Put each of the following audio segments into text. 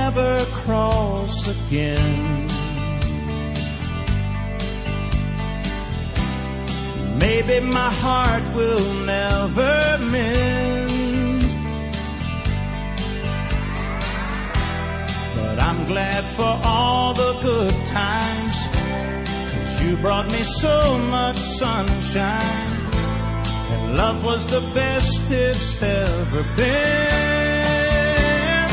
never cross again. Maybe my heart will never mend, but I'm glad for all the good times, 'cause you brought me so much sunshine, and love was the best it's ever been.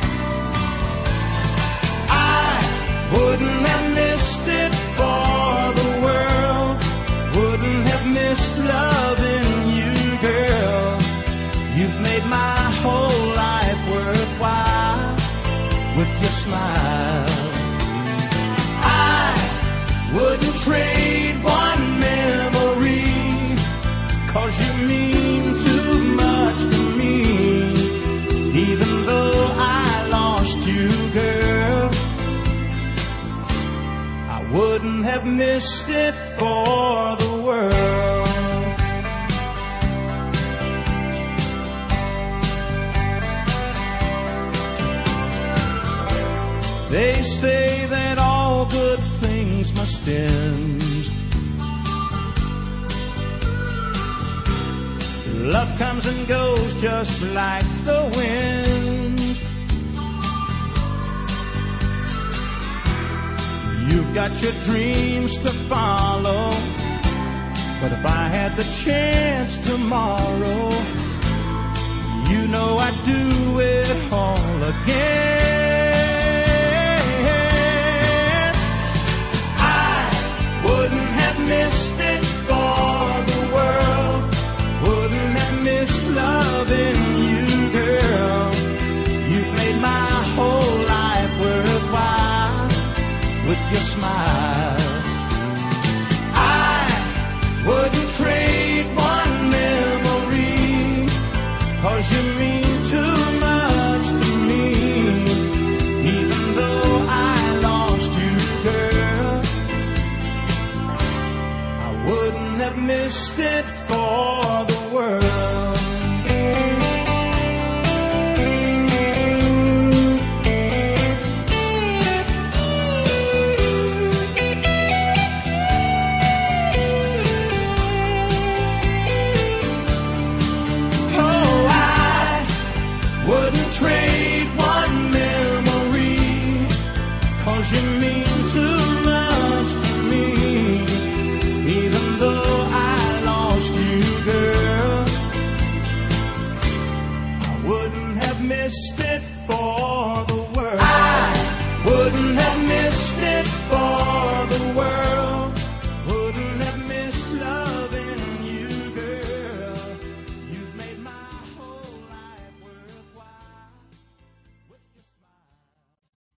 I wouldn't have missed it for the world, wouldn't have missed loving you, girl. You've made my whole life worthwhile with your smile. I wouldn't trade one memory, 'cause you mean too much to me. Even though I lost you, girl, I wouldn't have missed it for the world. They say that all good things must end. Love comes and goes just like the wind. You've got your dreams to follow, but if I had the chance tomorrow, you know I'd do it all again. I wouldn't have missed it for the world, wouldn't have missed loving you, girl. You've made my whole life worthwhile with your smile. I wouldn't trade one memory, 'cause you mean too much to me. Even though I lost you, girl, I wouldn't have missed it for the world. Wouldn't trade one memory, 'cause you mean too much to me. Even though I lost you, girl, I wouldn't have missed it.